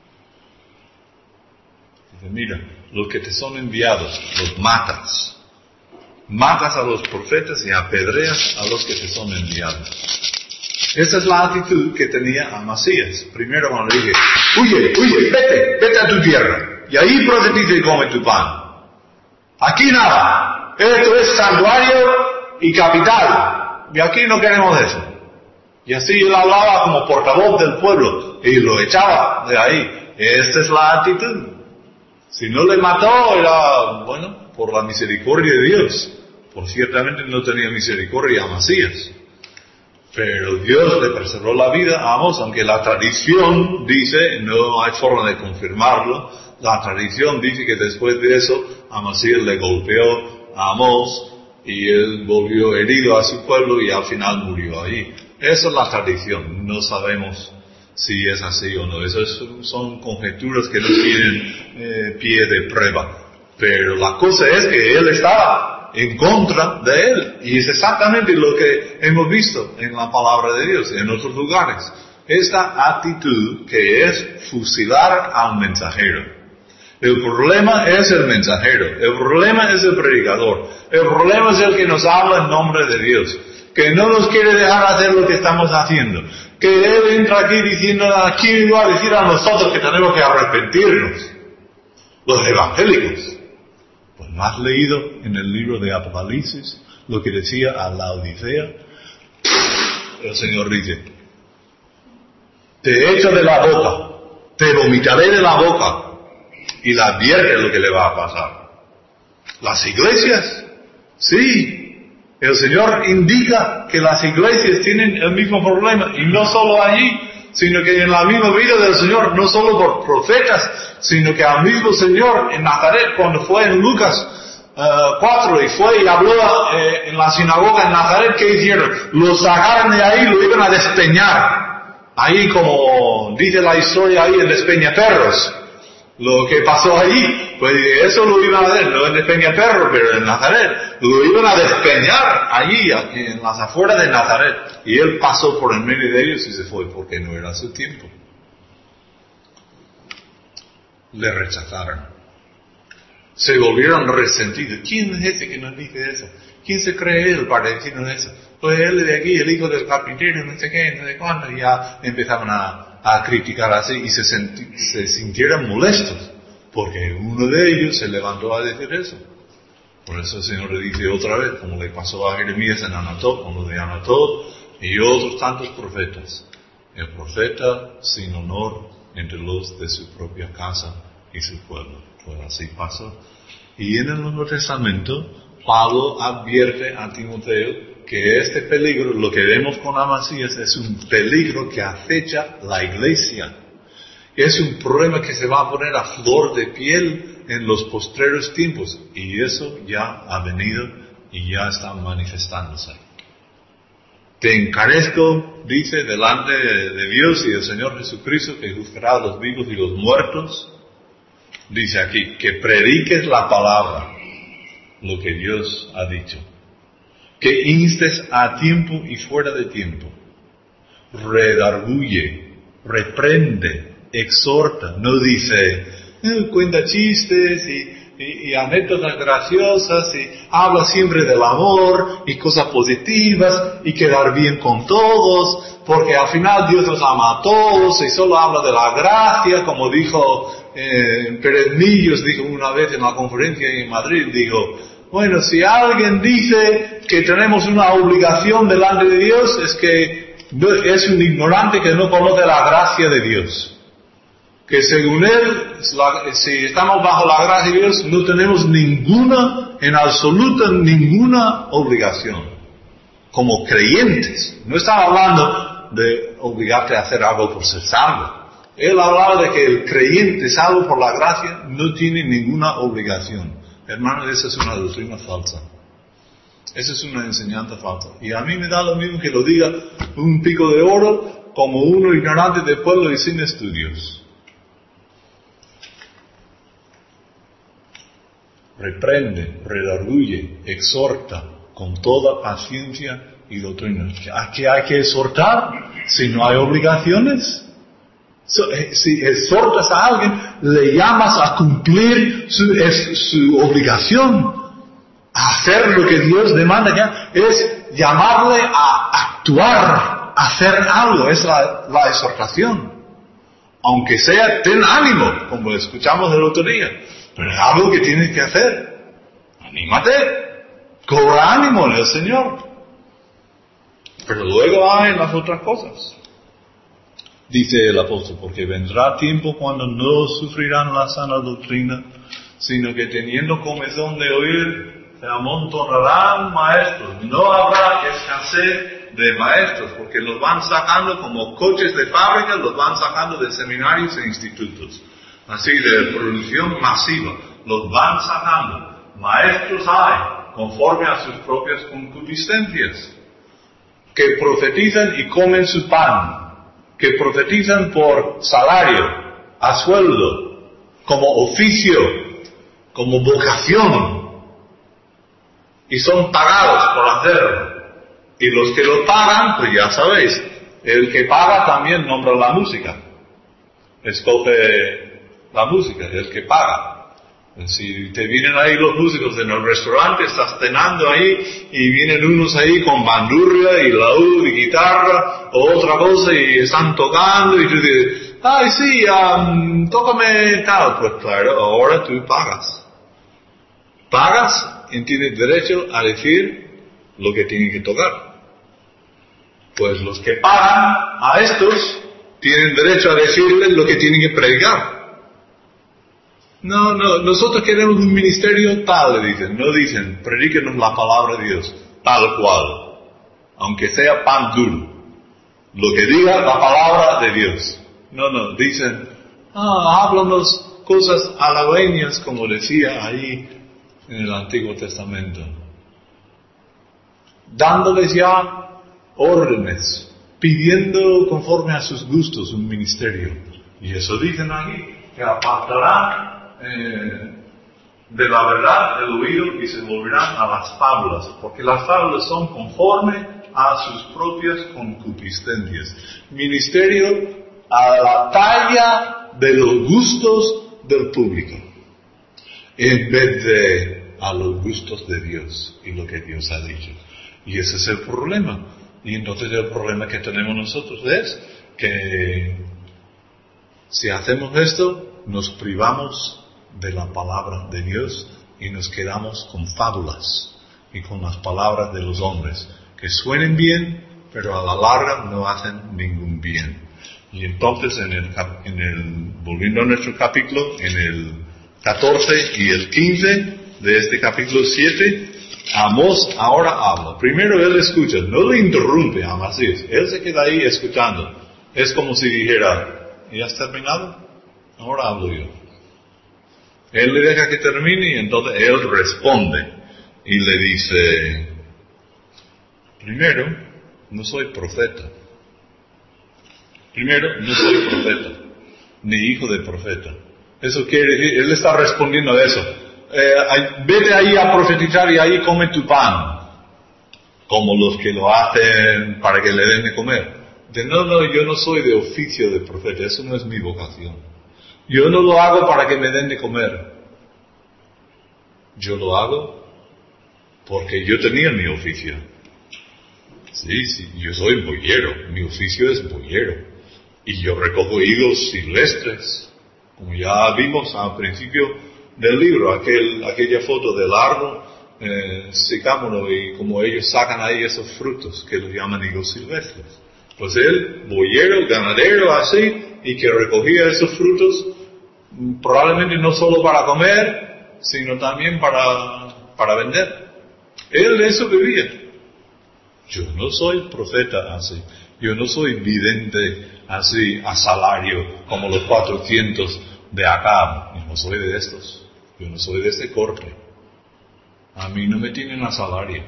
Dice: mira, los que te son enviados, los matas. Matas a los profetas y apedreas a los que te son enviados. Esa es la actitud que tenía Amasías. Primero cuando le dije: huye, vete a tu tierra, y ahí profetiza y come tu pan. Aquí nada, esto es santuario y capital, y aquí no queremos eso. Y así él hablaba como portavoz del pueblo, y lo echaba de ahí. Esta es la actitud. Si no le mató, era, bueno, por la misericordia de Dios. Por ciertamente no tenía misericordia a Amasías. Pero Dios le preservó la vida a Amós, aunque la tradición dice, no hay forma de confirmarlo, la tradición dice que después de eso, Amasías le golpeó a Amós y él volvió herido a su pueblo y al final murió ahí. Esa es la tradición, no sabemos si es así o no. Esas son conjeturas que no tienen pie de prueba. Pero la cosa es que él estaba en contra de él. Y es exactamente lo que hemos visto en la palabra de Dios, en otros lugares. Esta actitud que es fusilar al mensajero. El problema es el mensajero. El problema es el predicador. El problema es el que nos habla en nombre de Dios. Que no nos quiere dejar hacer lo que estamos haciendo. Que él entra aquí diciendo: ¿quién va a decir a nosotros que tenemos que arrepentirnos? Los evangélicos. Pues ¿no has leído en el libro de Apocalipsis lo que decía a la Odisea? El Señor dice: te echo de la boca, te vomitaré de la boca, y le advierte lo que le va a pasar. ¿Las iglesias? Sí. El Señor indica que las iglesias tienen el mismo problema, y no solo allí, sino que en la misma vida del Señor, no solo por profetas, sino que al mismo Señor en Nazaret, cuando fue en Lucas 4 y fue y habló en la sinagoga en Nazaret, ¿qué hicieron? Lo sacaron de ahí, lo iban a despeñar. Ahí, como dice la historia ahí, en Despeñaperros. Lo que pasó allí, pues eso lo iban a hacer, no en Despeñaperros, pero en Nazaret. Lo iban a despeñar allí, en las afueras de Nazaret. Y él pasó por el medio de ellos y se fue, porque no era su tiempo. Le rechazaron. Se volvieron resentidos. ¿Quién es ese que nos dice eso? ¿Quién se cree él para decirnos eso? Pues él de aquí, el hijo del carpintero, no sé qué, no sé cuándo. Y ya empezaron a criticar así y se sintieron molestos. porque uno de ellos se levantó a decir eso. Por eso el Señor le dice otra vez, como le pasó a Jeremías en Anatot, con lo de Anatot y otros tantos profetas. El profeta sin honor entre los de su propia casa y su pueblo. Pues así pasó. Y en el Nuevo Testamento, Pablo advierte a Timoteo que este peligro, lo que vemos con Amasías, es un peligro que acecha la iglesia. Es un problema que se va a poner a flor de piel en los postreros tiempos. Y eso ya ha venido y ya está manifestándose. Te encarezco, dice, delante de Dios y del Señor Jesucristo, que juzgará a los vivos y los muertos. Dice aquí, que prediques la palabra, lo que Dios ha dicho. Que instes a tiempo y fuera de tiempo. Redarguye, reprende, exhorta. No dice, cuenta chistes y anécdotas graciosas y habla siempre del amor y cosas positivas y quedar bien con todos, porque al final Dios los ama a todos y solo habla de la gracia, como dijo Pérez Millos, dijo una vez en la conferencia en Madrid, dijo, bueno, si alguien dice que tenemos una obligación delante de Dios, es que es un ignorante que no conoce la gracia de Dios. Que según él, si estamos bajo la gracia de Dios, no tenemos ninguna, en absoluto ninguna obligación. Como creyentes. No estaba hablando de obligarte a hacer algo por ser salvo. Él hablaba de que el creyente salvo por la gracia no tiene ninguna obligación. Hermano, esa es una doctrina falsa. Esa es una enseñanza falsa. Y a mí me da lo mismo que lo diga un pico de oro como uno ignorante del pueblo y sin estudios. Reprende, redarguye, exhorta con toda paciencia y doctrina. ¿A qué hay que exhortar si no hay obligaciones? Si exhortas a alguien, le llamas a cumplir su obligación, a hacer lo que Dios demanda, es llamarle a actuar, a hacer algo, es la exhortación. Aunque sea, ten ánimo, como escuchamos el otro día, pero es algo que tienes que hacer. Anímate, cobra ánimo en el Señor. Pero luego hay las otras cosas. Dice el apóstol, porque vendrá tiempo cuando no sufrirán la sana doctrina, sino que teniendo comezón de oír, se amontonarán maestros. No habrá escasez de maestros, porque los van sacando como coches de fábrica, los van sacando de seminarios e institutos. Así, de producción masiva, los van sacando. Maestros hay, conforme a sus propias concupiscencias, que profetizan y comen su pan, que profetizan por salario, a sueldo, como oficio, como vocación, y son pagados por hacerlo. Y los que lo pagan, pues ya sabéis, el que paga también nombra la música, escoge la música, el que paga. Si te vienen ahí los músicos en el restaurante, estás cenando ahí y vienen unos ahí con bandurria y laúd y guitarra o otra cosa y están tocando y tú dices, ay sí, tócame tal. Pues claro, ahora tú pagas. Pagas y tienes derecho a decir lo que tienen que tocar. Pues los que pagan a estos tienen derecho a decirles lo que tienen que predicar. No, nosotros queremos un ministerio tal, le dicen. No dicen, predíquenos la palabra de Dios, tal cual, aunque sea pan duro. Lo que diga la palabra de Dios. No, dicen, háblanos cosas halagüeñas, como decía ahí en el Antiguo Testamento. Dándoles ya órdenes, pidiendo conforme a sus gustos un ministerio. Y eso dicen aquí, que apartarán de la verdad el oído y se volverán a las fábulas, porque las fábulas son conforme a sus propias concupiscencias. Ministerio a la talla de los gustos del público, en vez de a los gustos de Dios y lo que Dios ha dicho. Y ese es el problema. Y entonces el problema que tenemos nosotros es que si hacemos esto, nos privamos de la palabra de Dios y nos quedamos con fábulas y con las palabras de los hombres, que suenen bien, pero a la larga no hacen ningún bien. Y entonces volviendo a nuestro capítulo, en el 14 y el 15 de este capítulo 7, Amós ahora habla. Primero él escucha, no le interrumpe a Amasías, él se queda ahí escuchando. Es como si dijera, ¿ya has terminado? Ahora hablo yo. Él le deja que termine y entonces él responde y le dice, primero, no soy profeta. Primero, no soy profeta, ni hijo de profeta. Eso quiere decir, él está respondiendo a eso. Vete ahí a profetizar y ahí come tu pan, como los que lo hacen para que le den de comer. No, yo no soy de oficio de profeta, eso no es mi vocación. Yo no lo hago para que me den de comer. Yo lo hago porque yo tenía mi oficio. Sí, yo soy boyero, mi oficio es boyero. Y yo recojo higos silvestres, como ya vimos al principio del libro, aquella foto del árbol, secámoslo y como ellos sacan ahí esos frutos que los llaman higos silvestres. Pues él, boyero, ganadero, así, y que recogía esos frutos, probablemente no solo para comer, sino también para vender. Él de eso vivía. Yo no soy profeta así. Yo no soy vidente así a salario como los 400 de Acab. Yo no soy de estos. Yo no soy de este corte. A mí no me tienen a salario.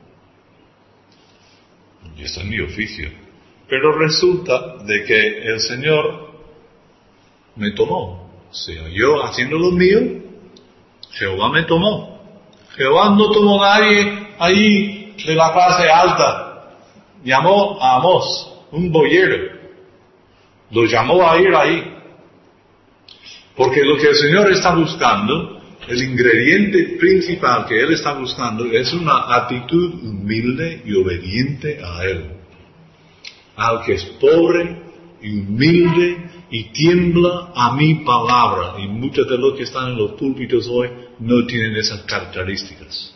Y eso es mi oficio. Pero resulta de que el Señor me tomó. O sea, yo haciendo lo mío, Jehová me tomó. Jehová no tomó a nadie ahí de la clase alta. Llamó a Amós, un boyero. Lo llamó a ir ahí. Porque lo que el Señor está buscando, el ingrediente principal que Él está buscando, es una actitud humilde y obediente a Él. Al que es pobre y humilde y tiembla a mi palabra. Y muchos de los que están en los púlpitos hoy no tienen esas características.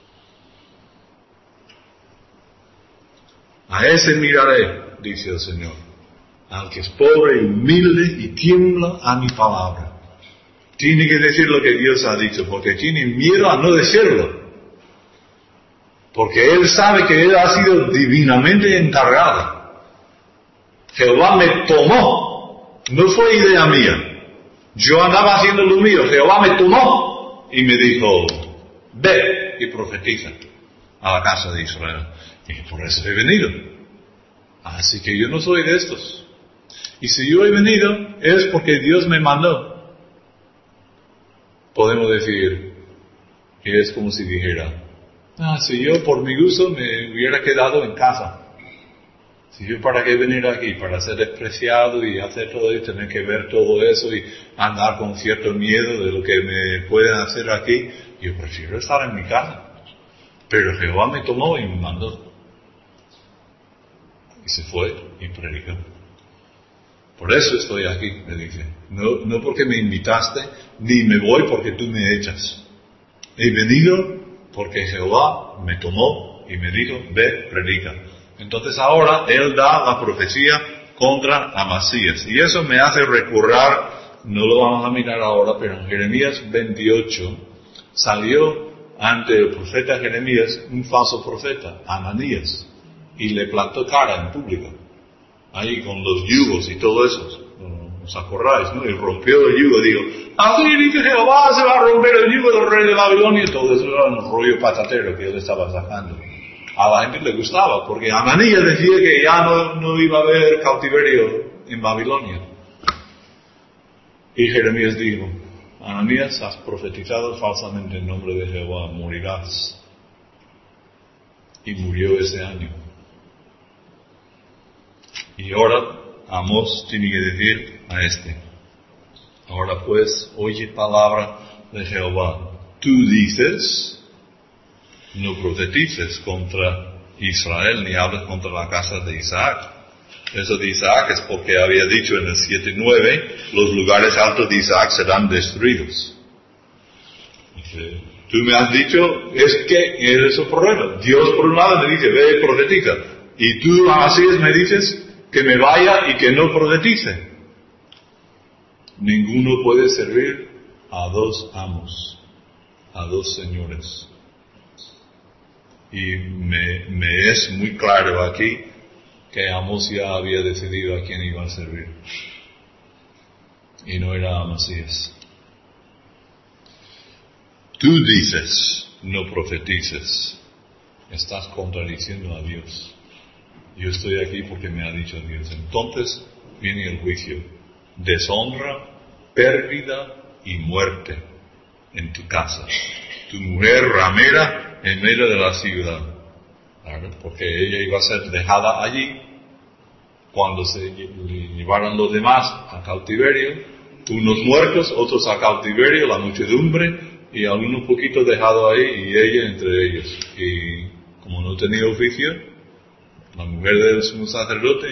A ese miraré, dice el Señor, al que es pobre y humilde y tiembla a mi palabra. Tiene que decir lo que Dios ha dicho, porque tiene miedo a no decirlo. Porque Él sabe que Él ha sido divinamente encargado. Jehová me tomó, no fue idea mía. Yo andaba haciendo lo mío, Jehová me tomó y me dijo, ve y profetiza a la casa de Israel. Y por eso he venido. Así que yo no soy de estos. Y si yo he venido es porque Dios me mandó. Podemos decir que es como si dijera, si yo por mi gusto me hubiera quedado en casa. Si yo para qué venir aquí, para ser despreciado y hacer todo y tener que ver todo eso y andar con cierto miedo de lo que me pueden hacer aquí, yo prefiero estar en mi casa. Pero Jehová me tomó y me mandó. Y se fue y predicó. Por eso estoy aquí, me dice. No porque me invitaste, ni me voy porque tú me echas. He venido porque Jehová me tomó y me dijo, ve, predica. Entonces ahora Él da la profecía contra Amasías. Y eso me hace recordar, no lo vamos a mirar ahora, pero en Jeremías 28 salió ante el profeta Jeremías un falso profeta, Ananías, y le plantó cara en público, ahí con los yugos y todo eso. ¿Os acordáis, no? Y rompió el yugo, digo, así dice Jehová, se va a romper el yugo del rey de Babilonia. Y todo eso era un rollo patatero que él estaba sacando. A la gente le gustaba, porque Ananías decía que ya no iba a haber cautiverio en Babilonia. Y Jeremías dijo, Ananías, has profetizado falsamente en nombre de Jehová, morirás. Y murió ese año. Y ahora Amós tiene que decir a ahora pues, oye palabra de Jehová. Tú dices, no profetices contra Israel, ni hables contra la casa de Isaac. Eso de Isaac es porque había dicho en el 7:9, los lugares altos de Isaac serán destruidos. Dice, tú me has dicho, es que es el problema. Dios por un lado me dice, ve y profetiza. Y tú, Amasías, me dices que me vaya y que no profetice. Ninguno puede servir a dos amos, a dos señores. Y me es muy claro aquí que Amós ya había decidido a quién iba a servir. Y no era Amasías. Tú dices, no profetices. Estás contradiciendo a Dios. Yo estoy aquí porque me ha dicho Dios. Entonces viene el juicio. Deshonra, pérdida y muerte en tu casa. Tu mujer ramera en medio de la ciudad. Claro, porque ella iba a ser dejada allí cuando se llevaron los demás a cautiverio. Unos muertos, otros a cautiverio, la muchedumbre, y algunos poquitos dejados ahí, y ella entre ellos. Y como no tenía oficio, la mujer del sumo sacerdote,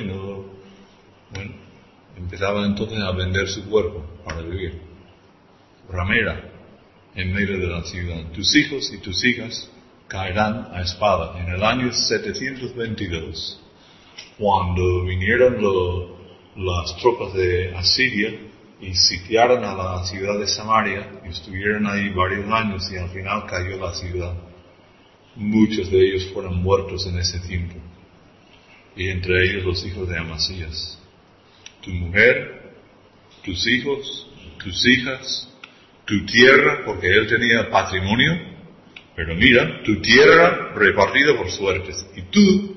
empezaba entonces a vender su cuerpo para vivir. Ramera en medio de la ciudad. Tus hijos y tus hijas caerán a espada. En el año 722, cuando vinieron las tropas de Asiria y sitiaron a la ciudad de Samaria, y estuvieron ahí varios años, y al final cayó la ciudad. Muchos de ellos fueron muertos en ese tiempo, y entre ellos los hijos de Amasías. Tu mujer, tus hijos, tus hijas, tu tierra, porque él tenía patrimonio, pero mira, tu tierra repartida por suertes, y tú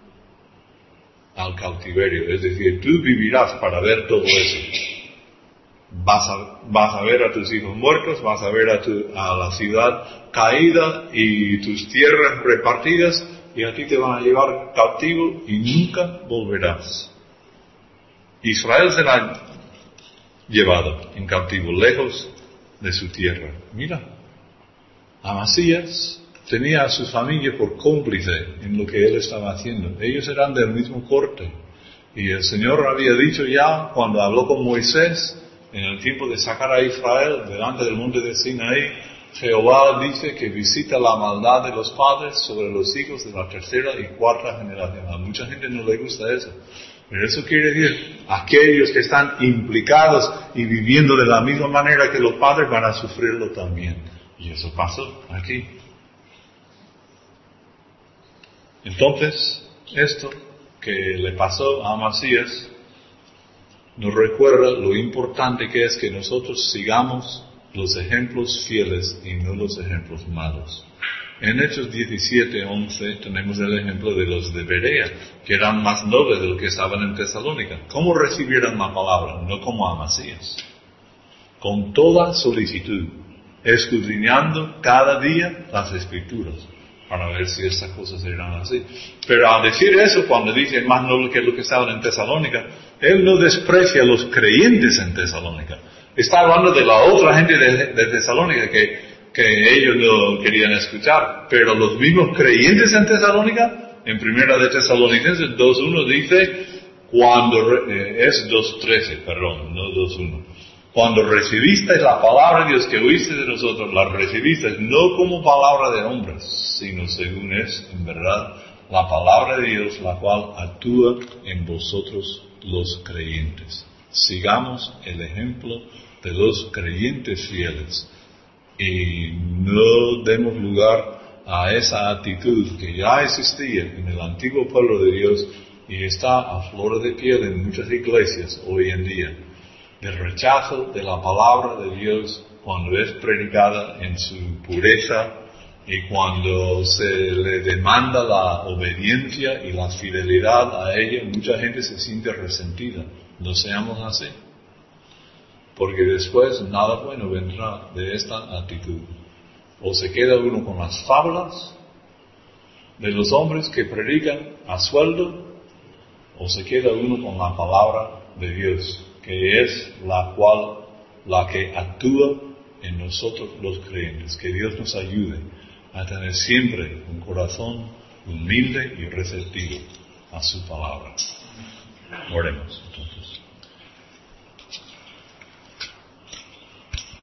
al cautiverio, es decir, tú vivirás para ver todo eso. Vas a ver a tus hijos muertos, vas a ver a la ciudad caída y tus tierras repartidas, y a ti te van a llevar cautivo y nunca volverás. Israel será llevado en cautivo, lejos de su tierra. Mira, Amasías tenía a su familia por cómplice en lo que él estaba haciendo. Ellos eran del mismo corte. Y el Señor había dicho ya, cuando habló con Moisés, en el tiempo de sacar a Israel delante del monte de Sinaí, Jehová dice que visita la maldad de los padres sobre los hijos de la tercera y cuarta generación. A mucha gente no le gusta eso. Pero eso quiere decir, aquellos que están implicados y viviendo de la misma manera que los padres van a sufrirlo también. Y eso pasó aquí. Entonces, esto que le pasó a Amasías nos recuerda lo importante que es que nosotros sigamos los ejemplos fieles y no los ejemplos malos. En Hechos 17:11 tenemos el ejemplo de los de Berea, que eran más nobles de los que estaban en Tesalónica. ¿Cómo recibieron la palabra? No como Amasías. Con toda solicitud, escudriñando cada día las Escrituras, para ver si estas cosas eran así. Pero al decir eso, cuando dice más noble que los que estaban en Tesalónica, él no desprecia a los creyentes en Tesalónica. Está hablando de la otra gente de Tesalónica que ellos no querían escuchar. Pero los mismos creyentes en Tesalónica, en primera de Tesalonicenses 2:1 dice, es 2:13, perdón, no 2:1. Cuando recibisteis la palabra de Dios que oíste de nosotros, la recibisteis no como palabra de hombres, sino según es, en verdad, la palabra de Dios, la cual actúa en vosotros los creyentes. Sigamos el ejemplo de los creyentes fieles y no demos lugar a esa actitud que ya existía en el antiguo pueblo de Dios y está a flor de piel en muchas iglesias hoy en día, del rechazo de la palabra de Dios cuando es predicada en su pureza y cuando se le demanda la obediencia y la fidelidad a ella. Mucha gente se siente resentida. No seamos así, porque después nada bueno vendrá de esta actitud. O se queda uno con las fábulas de los hombres que predican a sueldo, o se queda uno con la palabra de Dios, que es la que actúa en nosotros los creyentes. Que Dios nos ayude a tener siempre un corazón humilde y receptivo a su palabra. Oremos entonces.